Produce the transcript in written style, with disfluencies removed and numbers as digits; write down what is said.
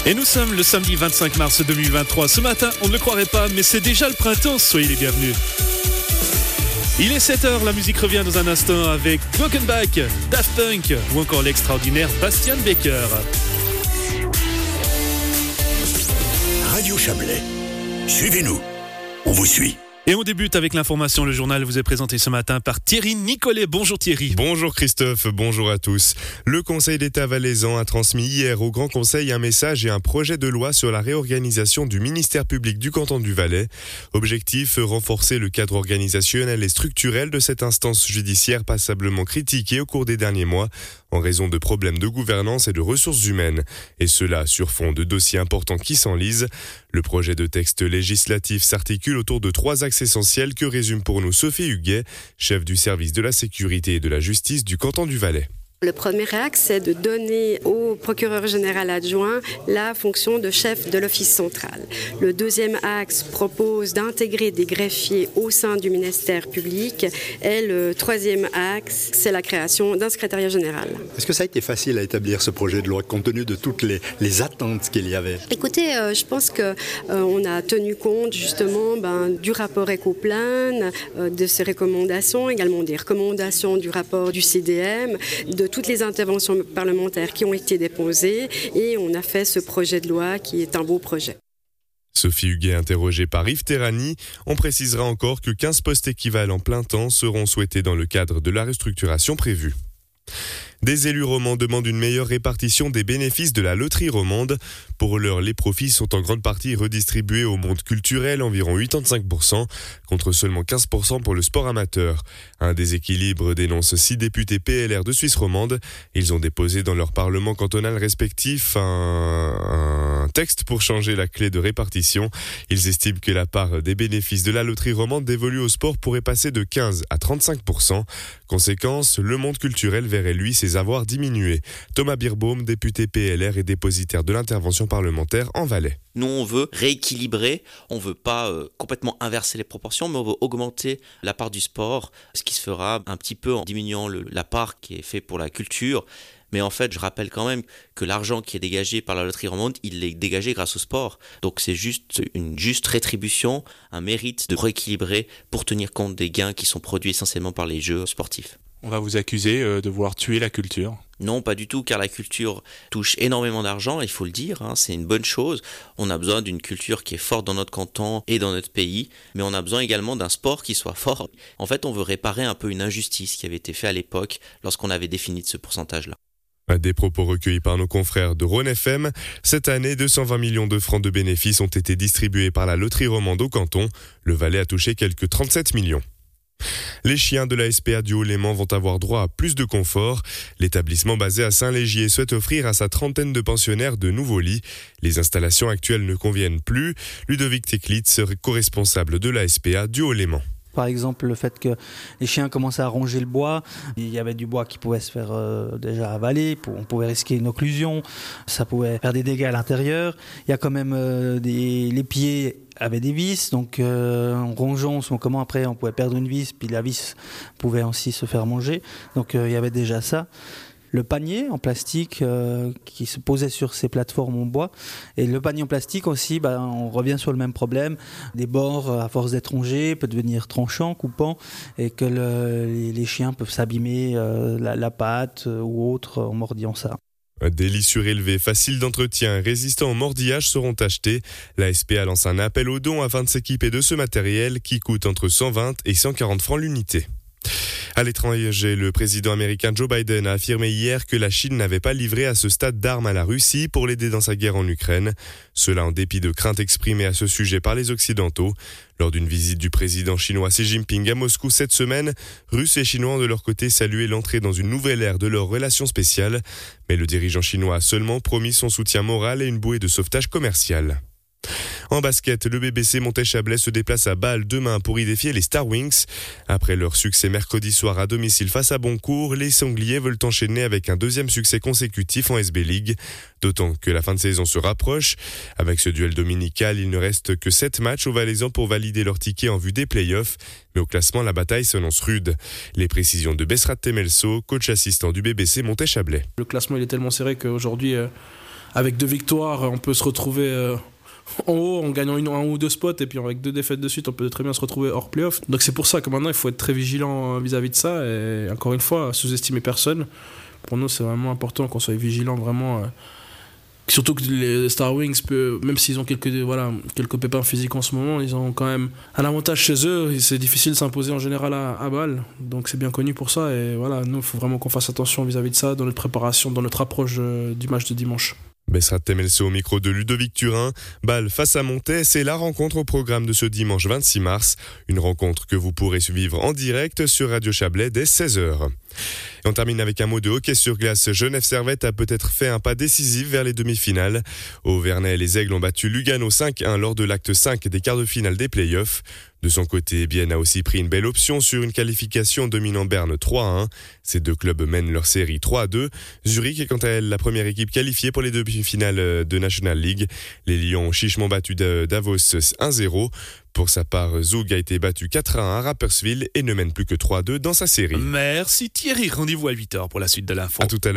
Et nous sommes le samedi 25 mars 2023. Ce matin, on ne le croirait pas, mais c'est déjà le printemps. Soyez les bienvenus. Il est 7h, la musique revient dans un instant avec Broken Back, Daft Punk ou encore l'extraordinaire Bastian Baker. Radio Chablais, suivez-nous, on vous suit. Et on débute avec l'information. Le journal vous est présenté ce matin par Thierry Nicolet. Bonjour Thierry. Bonjour Christophe, bonjour à tous. Le Conseil d'État valaisan a transmis hier au Grand Conseil un message et un projet de loi sur la réorganisation du ministère public du canton du Valais. Objectif, renforcer le cadre organisationnel et structurel de cette instance judiciaire passablement critiquée au cours des derniers mois en raison de problèmes de gouvernance et de ressources humaines. Et cela sur fond de dossiers importants qui s'enlisent. Le projet de texte législatif s'articule autour de 3 axes essentiels que résume pour nous Sophie Huguet, chef du service de la sécurité et de la justice du canton du Valais. Le premier axe, c'est de donner au procureur général adjoint la fonction de chef de l'office central. Le deuxième axe propose d'intégrer des greffiers au sein du ministère public. Et le troisième axe, c'est la création d'un secrétariat général. Est-ce que ça a été facile à établir ce projet de loi compte tenu de toutes les attentes qu'il y avait ? Écoutez, je pense qu'on a tenu compte justement du rapport Ecoplan, de ses recommandations, également des recommandations du rapport du CDM, de toutes les interventions parlementaires qui ont été déposées et on a fait ce projet de loi qui est un beau projet. Sophie Huguet interrogée par Yves Terrani, on précisera encore que 15 postes équivalents plein temps seront souhaités dans le cadre de la restructuration prévue. Des élus romans demandent une meilleure répartition des bénéfices de la loterie romande. Pour l'heure, les profits sont en grande partie redistribués au monde culturel, environ 85%, contre seulement 15% pour le sport amateur. Un déséquilibre dénonce 6 députés PLR de Suisse romande. Ils ont déposé dans leur parlement cantonal respectif un texte pour changer la clé de répartition. Ils estiment que la part des bénéfices de la loterie romande dévolue au sport pourrait passer de 15 à 35%. Conséquence, le monde culturel verrait lui ses avoirs diminuer. Thomas Birbaum, député PLR et dépositaire de l'intervention parlementaire en Valais. Nous, on veut rééquilibrer, on ne veut pas complètement inverser les proportions, mais on veut augmenter la part du sport, ce qui se fera un petit peu en diminuant la part qui est faite pour la culture. Mais en fait, je rappelle quand même que l'argent qui est dégagé par la loterie romande, il est dégagé grâce au sport. Donc c'est juste une juste rétribution, un mérite de rééquilibrer pour tenir compte des gains qui sont produits essentiellement par les jeux sportifs. On va vous accuser de vouloir tuer la culture. Non, pas du tout, car la culture touche énormément d'argent, il faut le dire, c'est une bonne chose. On a besoin d'une culture qui est forte dans notre canton et dans notre pays, mais on a besoin également d'un sport qui soit fort. En fait, on veut réparer un peu une injustice qui avait été faite à l'époque lorsqu'on avait défini ce pourcentage-là. Des propos recueillis par nos confrères de Rhône FM. Cette année, 220 millions de francs de bénéfices ont été distribués par la loterie romande au canton. Le Valais a touché quelques 37 millions. Les chiens de la SPA du Haut-Léman vont avoir droit à plus de confort. L'établissement basé à Saint-Légier souhaite offrir à sa trentaine de pensionnaires de nouveaux lits. Les installations actuelles ne conviennent plus. Ludovic Teklitz, co-responsable de la SPA du Haut-Léman. Par exemple, le fait que les chiens commençaient à ronger le bois, il y avait du bois qui pouvait se faire déjà avaler, on pouvait risquer une occlusion, ça pouvait faire des dégâts à l'intérieur. Il y a quand même les pieds avaient des vis, donc en rongeant, après on pouvait perdre une vis, puis la vis pouvait aussi se faire manger, donc il y avait déjà ça. Le panier en plastique qui se posait sur ces plateformes en bois. Et le panier en plastique aussi, on revient sur le même problème. Des bords, à force d'être rongés, peut devenir tranchant, coupant, et que les chiens peuvent s'abîmer la patte ou autre en mordillant ça. Des lits surélevés, faciles d'entretien et résistants au mordillage seront achetés. La SPA lance un appel aux dons afin de s'équiper de ce matériel qui coûte entre 120 et 140 francs l'unité. À l'étranger, le président américain Joe Biden a affirmé hier que la Chine n'avait pas livré à ce stade d'armes à la Russie pour l'aider dans sa guerre en Ukraine. Cela en dépit de craintes exprimées à ce sujet par les Occidentaux. Lors d'une visite du président chinois Xi Jinping à Moscou cette semaine, Russes et Chinois ont de leur côté salué l'entrée dans une nouvelle ère de leurs relations spéciales. Mais le dirigeant chinois a seulement promis son soutien moral et une bouée de sauvetage commercial. En basket, le BBC Montet-Chablais se déplace à Bâle demain pour y défier les Star Wings. Après leur succès mercredi soir à domicile face à Boncourt, les Sangliers veulent enchaîner avec un deuxième succès consécutif en SB League. D'autant que la fin de saison se rapproche. Avec ce duel dominical, il ne reste que 7 matchs aux Valaisans pour valider leur ticket en vue des playoffs. Mais au classement, la bataille s'annonce rude. Les précisions de Bessrat Temelso, coach assistant du BBC Montet-Chablais. Le classement il est tellement serré qu'aujourd'hui, avec 2 victoires, on peut se retrouver en haut en gagnant un ou 2 spots, et puis avec 2 défaites de suite, on peut très bien se retrouver hors playoff. Donc c'est pour ça que maintenant, il faut être très vigilant vis-à-vis de ça, et encore une fois, sous-estimer personne. Pour nous, c'est vraiment important qu'on soit vigilant, vraiment. Surtout que les Star Wings, même s'ils ont quelques pépins physiques en ce moment, ils ont quand même un avantage chez eux. C'est difficile de s'imposer en général à Bâle, donc c'est bien connu pour ça. Et voilà, nous, il faut vraiment qu'on fasse attention vis-à-vis de ça dans notre préparation, dans notre approche du match de dimanche. Bessrat Temelso au micro de Ludovic Turin. Bâle face à Montet, c'est la rencontre au programme de ce dimanche 26 mars. Une rencontre que vous pourrez suivre en direct sur Radio Chablais dès 16h. Et on termine avec un mot de hockey sur glace. Genève Servette a peut-être fait un pas décisif vers les demi-finales. Au Vernet, les Aigles ont battu Lugano 5-1 lors de l'acte 5 des quarts de finale des playoffs. De son côté, Bienne a aussi pris une belle option sur une qualification dominant Berne 3-1. Ces 2 clubs mènent leur série 3-2. Zurich est quant à elle la première équipe qualifiée pour les demi-finales de National League. Les Lions ont chichement battu Davos 1-0. Pour sa part, Zug a été battu 4-1 à Rapperswil et ne mène plus que 3-2 dans sa série. Merci Thierry, rendez-vous à 8h pour la suite de l'info. À tout à l'heure.